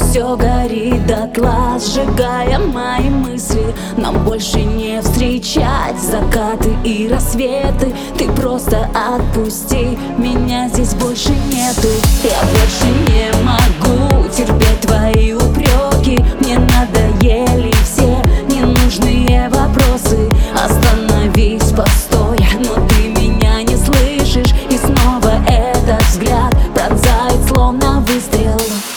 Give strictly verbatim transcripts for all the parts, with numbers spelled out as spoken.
все горит дотла, сжигая мои мысли. Нам больше не встречать закаты и рассветы. Ты просто отпусти, меня здесь больше нету. Я больше не могу терпеть твои упреки. Мне надоели все ненужные вопросы. Остановись, постой, но ты меня не слышишь. И снова этот взгляд пронзает словно выстрел.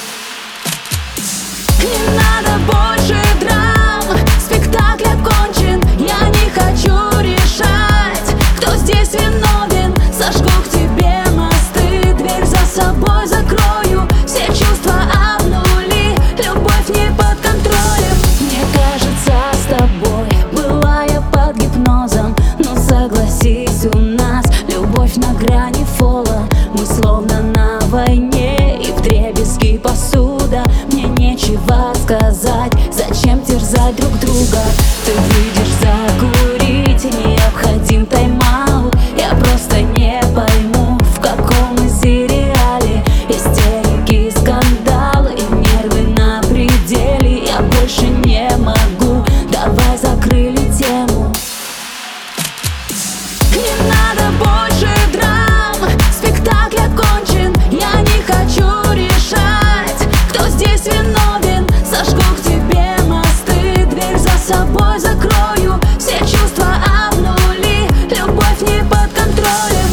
Не надо больше драм, спектакль окончен. Я не хочу решать, кто здесь виновен. Сожгу к тебе мосты, дверь за собой закрою. Все чувства обнули, любовь не под контролем. Мне кажется, с тобой была я под гипнозом. Но согласись, у нас любовь на грани фола. Мы словно на войне, и вдребезги посуда. Мне нечего сказать, зачем терзать друг друга. Ты выйдешь закурить, необходим тайм-аут. Я просто не пойму, в каком мы сериале. Истерики, скандалы и нервы на пределе. Я больше не могу, давай закрыли тему. Не надо больше драм, спектакль окончен. Я не хочу решать, кто здесь виновен. Сожгу к тебе мосты, дверь за собой закрою. Все чувства обнули, любовь не под контролем.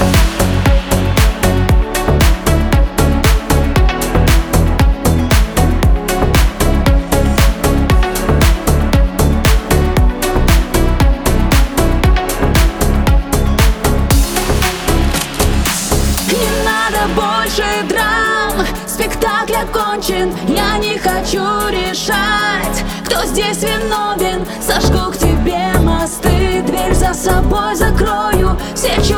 Не надо больше драм, спектакль окончен. Я не хочу решать, кто здесь виновен. Сожгу к тебе мосты, дверь за собой закрою. Все чувства